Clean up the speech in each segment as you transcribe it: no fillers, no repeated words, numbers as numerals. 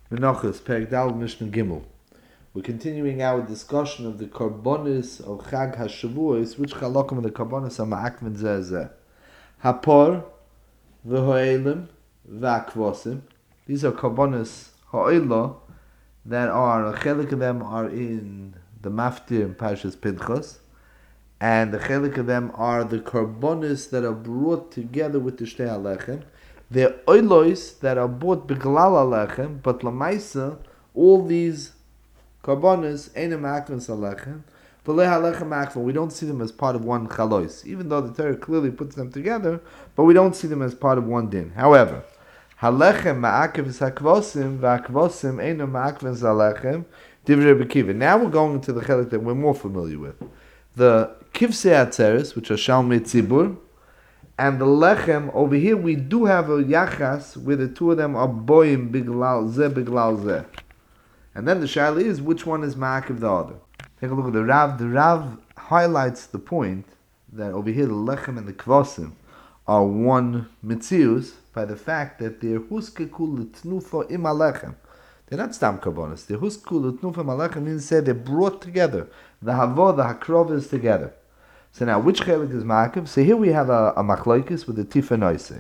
Menachos, Perek Dal, Mishnah Gimel. We're continuing our discussion of the Karbonis of Chag HaShavuos, which Chalakim of the Karbonis are Ma'akvin Zeh. Hapor, V'ho'elim, V'akvosim. These are Karbonis Ha'olah that are, a chelik of them are in the Maftir in Parshas Pinchas, and the chelik of them are the Karbonis that are brought together with the Shtei HaLechem. They're oilos that are bought beglal alechem, but lamaisa, all these karbonis ain't ma'akvin salechem, but lehalechem ma'akvin. We don't see them as part of one chalois, even though the Torah clearly puts them together, but we don't see them as part of one din. However, halechem ma'akev sakvosim, va'akvosim ain't ma'akvin salechem, divrei b'kiva. Now we're going to the chelik that we're more familiar with. The kivsei atzeres, which are shalmei tzibur, and the lechem, over here we do have a yachas where the two of them are boyim biglal zeh. And then the shaila is, which one is ma'akiv the other? Take a look at the Rav. The Rav highlights the point that over here the lechem and the kvasim are one mitzius by the fact that they're huskekul l'tnufa im alechem. They're not stam karbonis. They're huskekul l'tnufa im alechem means say they're brought together. The havo, the hakrov is together. So now, which chelik is ma'akiv? So here we have a machlokes with the tifa noise.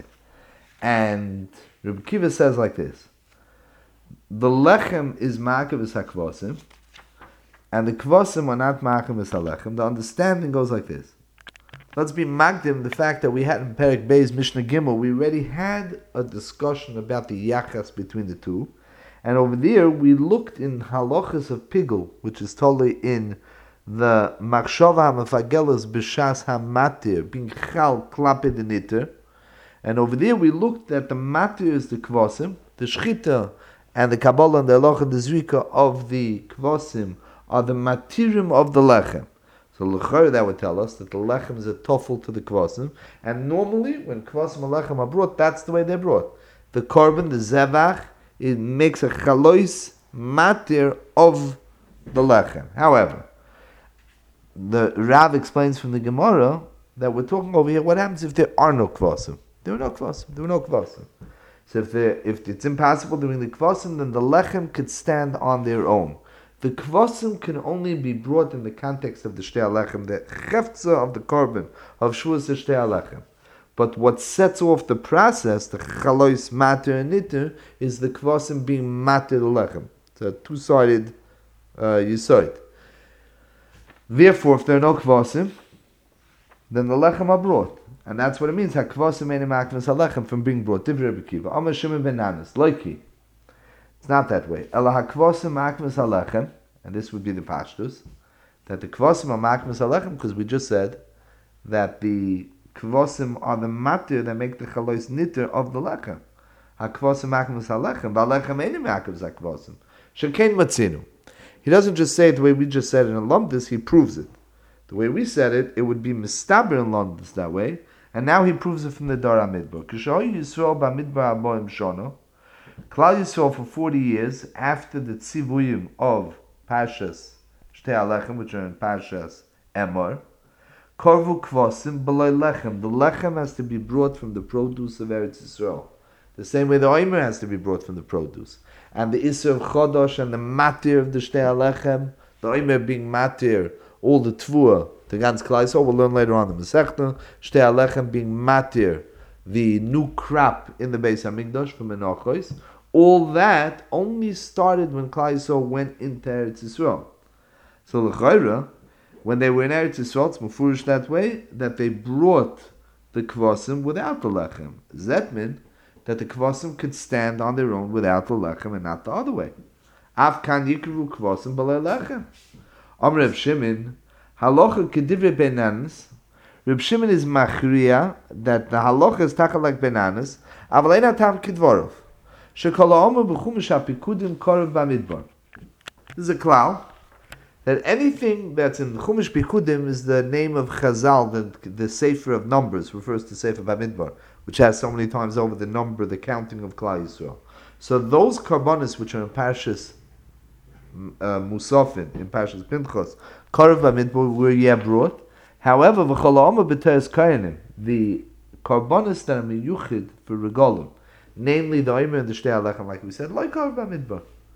And Rabbi Kiva says like this. The lechem is ma'akiv is hakvosim, and the kvosim are not ma'akiv is halechem. The understanding goes like this. Let's be magdim the fact that we had in Perek Beis Mishnah Gimel, we already had a discussion about the yachas between the two. And over there, we looked in halachas of pigul, which is totally in the Machshava HaMefagelas B'Shas HaMatir, being Chal Klape the Niter. And over there we looked at the Matir is the Kvosim, the Shchita and the Kabbalah and the Eloch and the Zrika of the Kvosim are the Matirim of the Lechem. So L'chor that would tell us that the Lechem is a toffel to the Kvosim, and normally when Kvosim and Lechem are brought, that's the way they're brought. The Korban, the Zevach, it makes a Chalois Matir of the Lechem. However, the Rav explains from the Gemara that we're talking over here, what happens if there are no kvasim? There are no kvasim. So if it's impossible doing the kvasim, then the lechem could stand on their own. The kvasim can only be brought in the context of the shtei halechem, the cheftza of the korban, of shuas shtei halechem. But what sets off the process, the chalois mater and niter, is the kvasim being mater the lechem. It's a two-sided yisoid. Therefore, if there are no kvasim, then the lechem are brought. And that's what it means. HaKvasim ein ma'akvin halechem from being brought. Divrei b'kiva. Amar Shimon ben Nanas. Loiki. It's not that way. Ela HaKvasim ma'akvin halechem. And this would be the pashtus. That the kvasim are ma'akvin halechem because we just said that the kvasim are the matir that make the chalois niter of the lechem. HaKvasim ma'akvin halechem. V'alechem ein ma'akvin haKvasim. Shekein matzinu. He doesn't just say it the way we just said it in Lumdis, he proves it. The way we said it, it would be mistaber in Lumdis that way, and now he proves it from the Dor HaMidbar. Kishoy Yisrael b'Midbar aboim shono, Klal Yisrael for 40 years, after the tzivuyim of Parshas Shtei HaLechem, which are in Parshas Emor, Korvu Kvosim b'loy lechem. The lechem has to be brought from the produce of Eretz Yisrael. The same way the oimer has to be brought from the produce. And the Isser of Chodosh and the Matir of the Shtei HaLechem, the Omer being Matir, all the Tvua, the Gans Klal, we'll learn later on the Masechta, Shtei HaLechem being Matir, the new crop in the Beis HaMikdash from Menachos, all that only started when Klal Yisrael went into Eretz Yisrael. So L'chayra, when they were in Eretz Yisrael, it's mufurish that way, that they brought the Kvasim without the Lechem. Zetmin, that the kvasim could stand on their own without the lechem and not the other way. Af kan yikru kvasim b'lei lechem. Amr Reb Shimon, halacha kedivrei benanas. Reb Shimon is machriya that the halacha is taka like benanas, aval ein atam kedvorov. Shekol ha'omer b'chumash ha'pikudim korev b'midbar. This is a klal that anything that's in Chumash Pikudim is the name of Chazal, the Sefer of Numbers, refers to Sefer Bamidbar, which has so many times over the number, the counting of Klal Yisrael. So those karbonis which are in Parshas Musafin, in Parshas Pinchas, Korev Bamidbar were brought. However, V'chol ha'omer b'teres kayanim, the karbonis that are miyuchid for regalim, namely the omer and the shtei halechem, like we said, like Korev Bamidbar.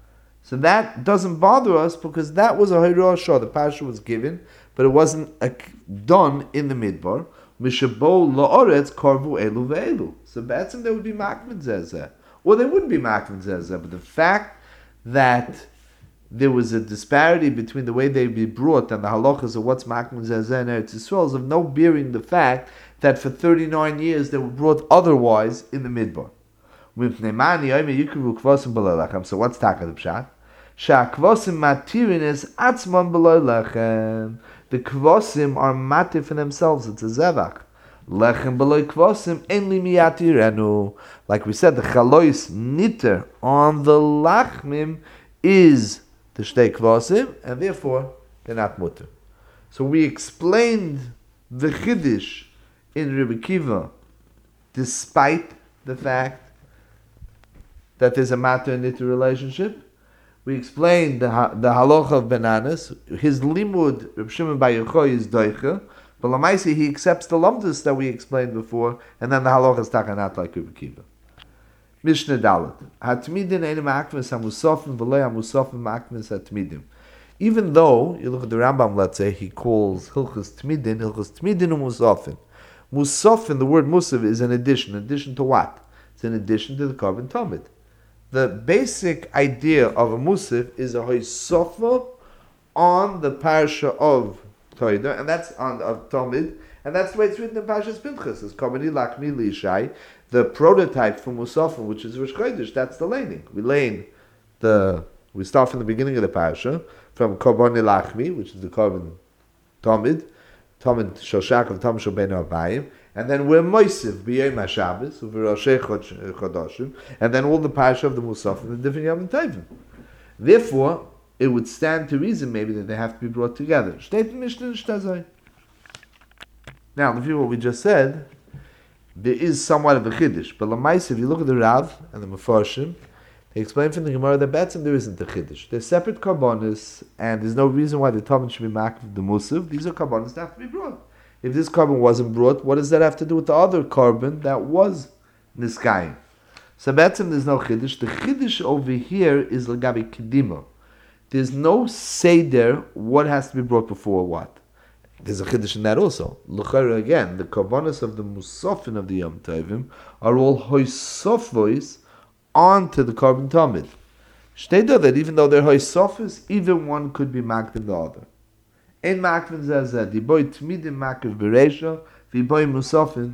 So that doesn't bother us because that was a Hayrashah. The Parsha was given, but it wasn't done in the Midbar. Mishabo la'oretz karvu elu ve'elu. So that's there would be makmin zezeh. Or they wouldn't be makmin zezeh. But the fact that there was a disparity between the way they'd be brought and the halachas of what's makmin zezeh and Eretz Yisrael is of no bearing the fact that for 39 years they were brought otherwise in the Midbar. So what's taka the pshat? Sha'kvosim matirin is atzman below lechem. The kvosim are matir for themselves. It's a zevach. Lechem below kvosim enli miyatirenu. Like we said, the chalois niter on the lachmim is the shtei kvosim, and therefore they're not mutter. So we explained the chiddush in Rebbe Kiva, despite the fact that there's a matter and niter relationship. We explained the halacha of bananas. His limud, Reb Shimon Bar Yochai, is doicha, but lamaisi he accepts the lumdus that we explained before, and then the halacha is takanat like Rebbe Kiva. Mishnah Dalet. Hatmidin enim akvis hamusafim v'lei hamusafim akvis hatmidim. Even though you look at the Rambam, let's say he calls hilchos tmidin umusafin. Musafin, the word musaf is an addition. Addition to what? It's an addition to the korban tamid. The basic idea of a musaf is a hoisofa on the parsha of Toida, and that's on of Talmud, and that's the way it's written in Parshas Pinchas. It's Kabani Lachmi Lishai, the prototype for Musafa, which is Rosh Chodesh. That's the laning. We start from the beginning of the parsha, from Kabani Lachmi, which is the Korban Talmud Shoshak of Tam Shobenu Abayim, and then we're Moisiv B'Yom HaShabbos U'V'Roshei Chodashim, and then all the parsha of the Musaf and the different Yom Tovim. Therefore, it would stand to reason maybe that they have to be brought together. Now, if you what we just said, there is somewhat of a chiddush, but Lamaisa, if you look at the Rav and the Mefarshim, they explain from the Gemara that Betzim there isn't a chiddush. They're separate karbonis, and there's no reason why the Talmud should be makriv the Musaf. These are karbonis that have to be brought. If this carbon wasn't brought, what does that have to do with the other carbon that was niskayim? So Betzim there's no chiddush. The chiddush over here is l'gabi kedima. There's no seder what has to be brought before what. There's a chiddush in that also. L'chara again, the karbonis of the musafin of the Yom Tovim are all hoisofos onto the carbon tamid. Shtei that even though they're hoisofos, either one could be maked in the other. Ein makvin zeh, di boy tmidim makv bereisha, vi boy musafin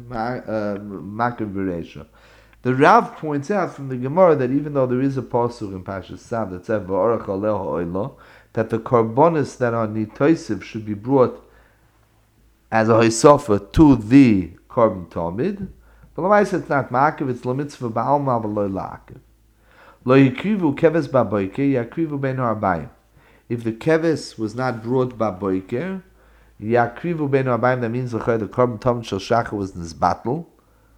makv bereisha. The Rav points out from the Gemara that even though there is a pasuk in Parshas Sav that says v'orach aleho oilo, that the karbonis that are nitoisiv should be brought as a hoisofa to the carbon tamid. But l'maisa it's not makv; it's l'mitzvah ba'alma v'lo la'akiv. Lo yikrivu keves ba'boike yakrivu ben harbayim. If the keves was not brought by boiker, yakrivu ben harbayim, that means the carbon tamid shel shacha was in this battle,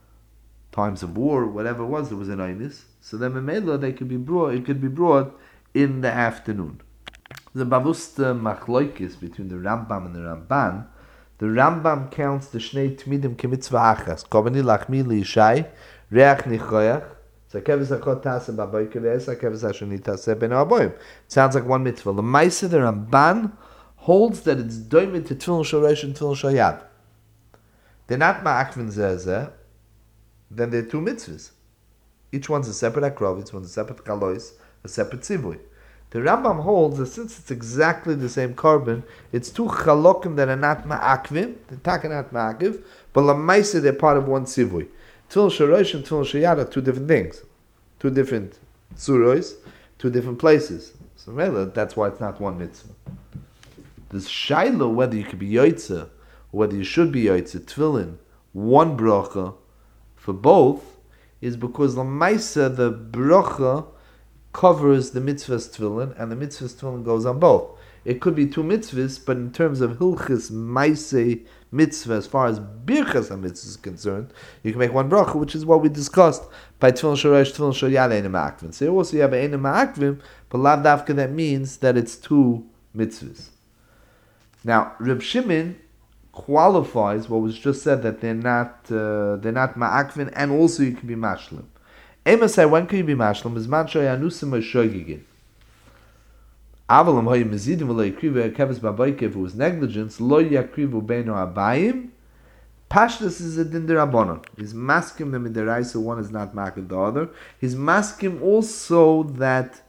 times of war, whatever it was, there was an einus. So then memela they could be brought. It could be brought in the afternoon. The bavusta machloikis between the Rambam and the Ramban. The Rambam counts the shnei tmidim kemitzvah achas. Kobani lachmi liishai reach nichoyach. So keves hakot tase baboyker ve'es keves hashani tase ben haboyim. Sounds like one mitzvah. The Maisa, the Ramban holds that it's doimid to tefillin shoresh and tefillin shoyad. They're not ma'akvin zeh. Then there are two mitzvahs. Each one's a separate akrov, each one's a separate kalois, a separate tzivui. The Rambam holds that since it's exactly the same carbon, it's two chalokim that are not ma'akvim, the taka not ma'akiv, but lamaisa they're part of one tzivui. Tefillin shorosh and tefillin shoyad are two different things, two different tzuros, two different places. So really, that's why it's not one mitzvah. This shaila, whether you could be yoitza, or whether you should be yoitza, tefillin, one bracha, for both, is because Lamaisa, the bracha, covers the mitzvah's tefillin, and the mitzvah's tefillin goes on both. It could be two mitzvahs, but in terms of hilchis maisei mitzvah, as far as birchas mitzvah is concerned, you can make one bracha, which is what we discussed by tefillin shoresh, tefillin shoyad, einim ma'akvim. So also you have einim ma'akvim, but lav dafka that means that it's two mitzvahs. Now, Reb Shimon qualifies what was just said, that they're not ma'akvin, and also you can be mashlim. Ema say, when can you be mashlim? Is man shoyanusim or shoygigin. Avalam hoy mezidim v'lo yakrivu keves babayke, if it was negligence, lo yakrivu beino abayim. Pashtus is a din derabanan. He's masking them in the right, so one is not marking the other. He's masking also that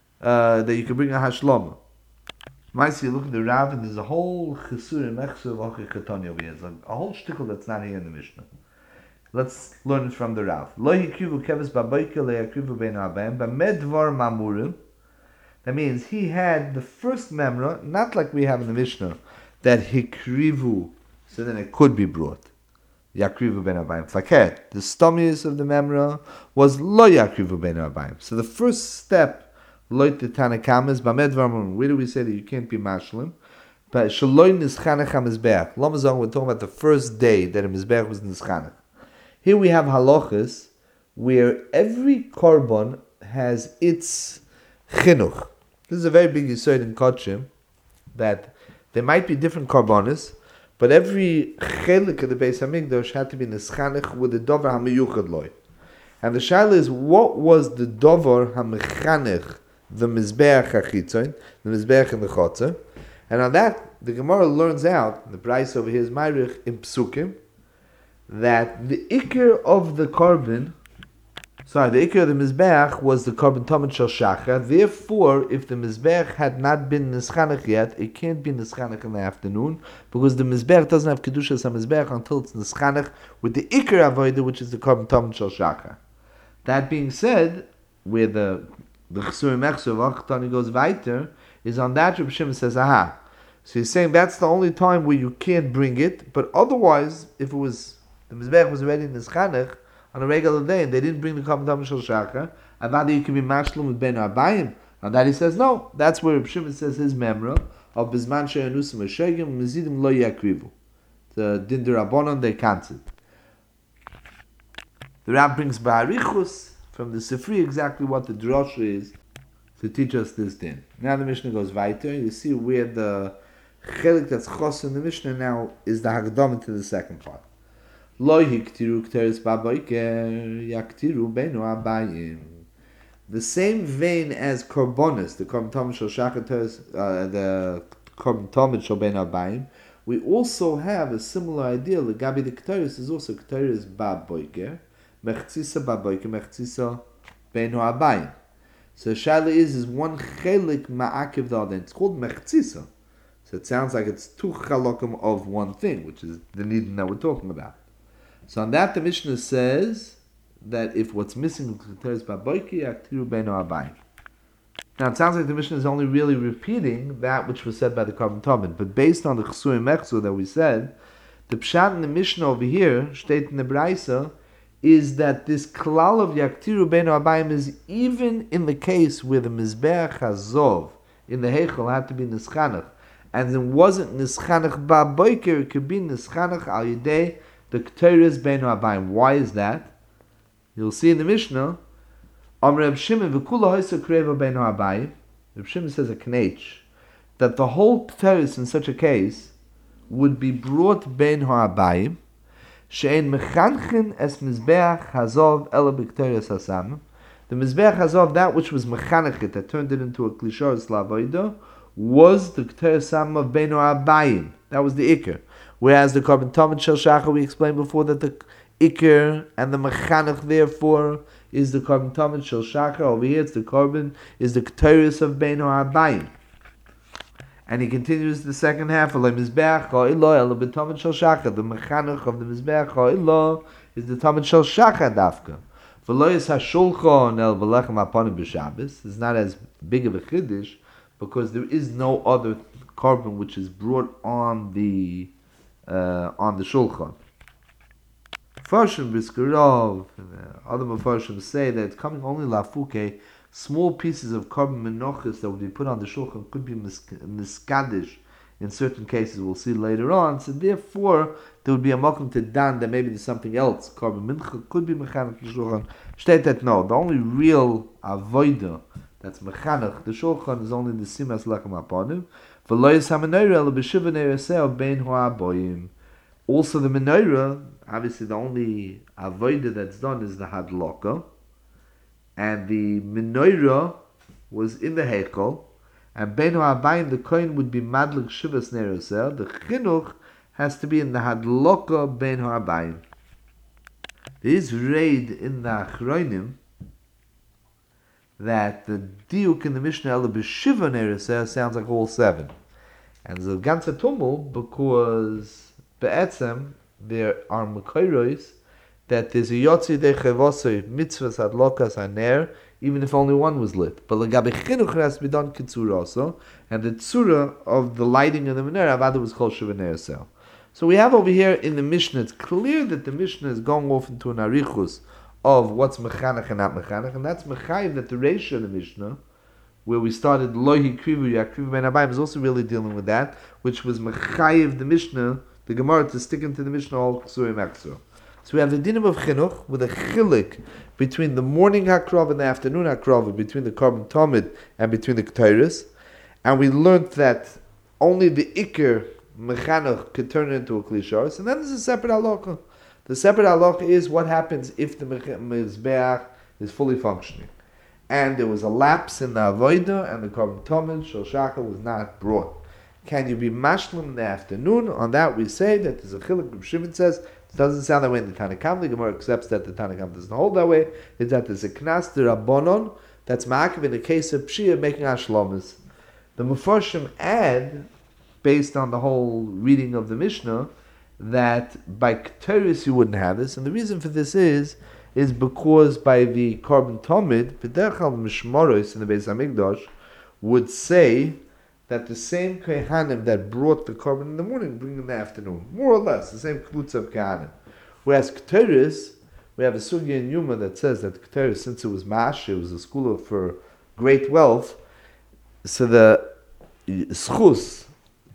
you can bring a hashlama. Might you look at the Rav, and there's a whole chesur and mechsur of Ketanya over here. There's a whole shtickle that's not here in the Mishnah. Let's learn it from the Rav. Lo hikrivu keves babayke lo yakrivu beino abayim b'medvar mamurim. That means he had the first memra, not like we have in the Mishnah, that hikrivu, so then it could be brought. Yakrivu ben abayim. Faket, the stomius of the memra was lo yakrivu ben abayim. So the first step, lo tetanakam, is b'medvar. Where do we say that you can't be mashlim? But shaloi nischanech hamizbeach. Lomazong, we're talking about the first day that a mizbeach was nischanech. Here we have halachas where every korban has its chinuch. This is a very big yesod in Kodshim, that there might be different korbanos, but every chelik of the Beis Hamikdash had to be nischanech with the dover hamiyuchad loy. And the shaila is, what was the dover hamechanech, the mizbeach hachitzon, the mizbeach and the chotzer? And on that, the Gemara learns out, the price over here is Mayrich in Psukim, that the ikir of the korban, the ikir of the mizbeach was the korban tamid shel shachar. Therefore, if the mizbeach had not been nischanech yet, it can't be nischanech in the afternoon, because the mizbeach doesn't have kedushas hamizbeach until it's nischanech with the ikir avodah, which is the korban tamid shel shachar. That being said, where the chesur mechsur of Achtani goes weiter, is on that Reb Shimon says, aha. So he's saying that's the only time where you can't bring it, but otherwise, if it was the mizbeach was already in nischanech on a regular day, and they didn't bring the korban tamid shel shachar, and now you can be mashlim with ben abayim. And that he says no. That's where Reb Shimon says his memra of bizman she'anusim v'shegim mezidim lo yakrivu. The din derabanan they cancelled. The Rab brings ba'arichus from the Sifri exactly what the drosha is to teach us this din. Now the Mishnah goes weiter. You see where the chelik that's chos in the Mishnah now is the hagdama to the second part. Lo hiktiru kteres babayker yaktiru beinu abayim. The same vein as korbanos, the korban tamid shel shachar, the korban tamid shel beinu abayim, we also have a similar idea. Legabi the kteres is also kteres babayker, mechtzisa babayker, mechtzisa beinu abayim. So the shaila is one chelik ma'akiv the other. It's called mechtzisa. So it sounds like it's two chalokim of one thing, which is the nidin that we're talking about. So on that, the Mishnah says that if what's missing is babayki yaktiru beinu abayim. Now it sounds like the Mishnah is only really repeating that which was said by the korban tamid, but based on the chesur mechsur that we said, the pshat in the Mishnah over here, state in the Braisa, is that this klal of yaktiru beinu abayim is even in the case where the mizbeach hazov in the heichal had to be nischanach, and it wasn't nischanach babayker, it could be nischanach al yedei the kteres beinu abayim. Why is that? You'll see in the Mishnah, Reb Shimon v'kula hoysa kreva beinu abayim. Reb Shimon says a knech that the whole kteres in such a case would be brought beinu abayim. She'en mechanchin es mizbeach hazov ela b'kteres hasam. The mizbeach hazov, that which was mechanechit, that turned it into a klishor slavoida, was the kteres hasam of beinu abayim. That was the ikr. Whereas the korban tamid shel shachar, we explained before that the ikr and the mechanech therefore is the korban tamid shel shachar. Over here, it's the korban is the kteres of beinu abayim. And he continues the second half. The mizbeach tamid shel shachar. The mechanech of the mizbeach is the tamid shel shachar dafka. V'lo yis hashulchan el v'lechem apanim b'Shabbos. It's not as big of a chiddush because there is no other korban which is brought on the shulchan. Farshim b'skarov, other Farshim say that it's coming only lafuke. Small pieces of korban menochis that would be put on the shulchan could be miskadish in certain cases. We'll see later on. So therefore, there would be a makom to dan that maybe there's something else. Korban mincha could be mechanech the shulchan. State that no, the only real avodah that's mechanech the shulchan is only the simas lechem aponim. Also the menorah, obviously the only avodah that's done is the hadlaka, and the menorah was in the heichal, And Bein Ha'abayim, the Kohen would be Madlik Shivas Ner Yosel. The Chinuch has to be in the Hadloka Bein Ha'abayim. There is raid in the Achronim that the diuk in the Mishnah Ela B'Shiva Ner Yosel sounds like all 7. And there's a ganze Tumul because Be'etzem there are Mekayros that there's a Yotzi de Chevosei Mitzvahs Hadlokas HaNer even if only one was lit. But L'gabe Chinuch has to be done Kitzura also, and the Tzura of the lighting of the Menorah Avada was called Shiva Ner Yosel. So we have over here in the Mishnah, it's clear that the Mishnah is going off into an arichus of what's mechanech and not mechanech, and that's mechayiv that the ratio of the Mishnah, where we started lohi krivu yakrivu ben abayim, is also really dealing with that, which was mechayiv the Mishnah, the Gemara, to stick into the Mishnah all ksurim aksur. So we have the dinim of chinuch with a chilik between the morning hakrav and the afternoon hakrav, between the korban tamid and between the ketores, and we learned that only the ikr mechanech could turn it into a klisharis, and then there's a separate halacha. The separate halacha is what happens if the mizbeach is fully functioning, and there was a lapse in the avodah and the korban tamid shel shachar was not brought. Can you be mashlim in the afternoon? On that we say that there's a chiluk. Reb Shimon says it doesn't sound that way in the Tanakhama. The Gemara accepts that the Tanakhama doesn't hold that way. Is that there's a knas d'Rabbanon that's ma'akiv in the case of pshia making hashlomas. The Mefarshim add, based on the whole reading of the Mishnah, that by Ketores you wouldn't have this, and the reason for this is because by the korban tamid, v'derechal mishmoros in the Beis Hamikdash would say that the same Kohanim that brought the korban in the morning bring in the afternoon, more or less the same klutz of Kohanim. Whereas Ketores, we have a sugya in Yuma that says that Ketores, since it was mash, it was a school for great wealth, so the schus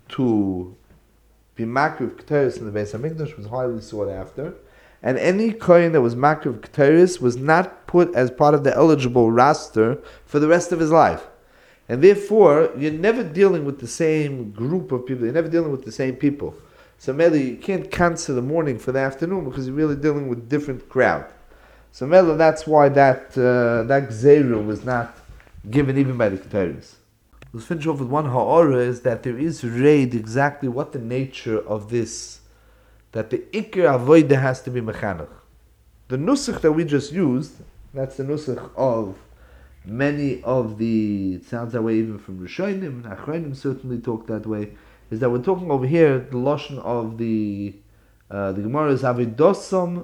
to be makriv Ketores in the Beis Hamikdash was highly sought after, and any kohen that was makriv Ketores was not put as part of the eligible roster for the rest of his life. And therefore, you're never dealing with the same group of people. You're never dealing with the same people. So Mela, you can't cancel the morning for the afternoon because you're really dealing with different crowd. So Mela, that's why that gzeira was not given even by the Ketores. Let's finish off with one ha'ora, is that there is reid exactly what the nature of this, that the ikr avodah has to be mechanech. The nusach that we just used, that's the nusach of many of the, it sounds that way even from Rishonim, and Achronim certainly talk that way, is that we're talking over here, the lashon of the Gemara is avidosom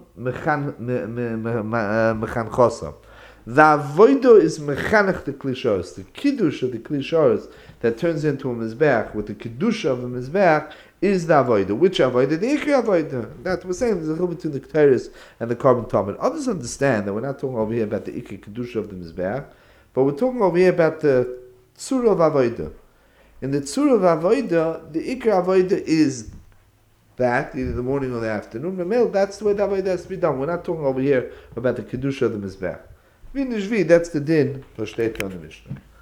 mechanchosam. The avodah is mechanech the klisharos, the kiddush of the klisharos that turns into a mizbeach, with the kiddush of the mizbeach is the avodah. Which avodah? The ikri avodah. That we're saying there's a little between the ketores and the korban tamid. Others understand that we're not talking over here about the ikri kiddush of the mizbeach, but we're talking over here about the tzura of avodah. In the tzura of avodah, the ikra avodah is that, either the morning or the afternoon. Remember, that's the way the avodah has to be done. We're not talking over here about the kedusha of the mizbeach. V'nishvi, that's the din, for shteit on the Mishnah.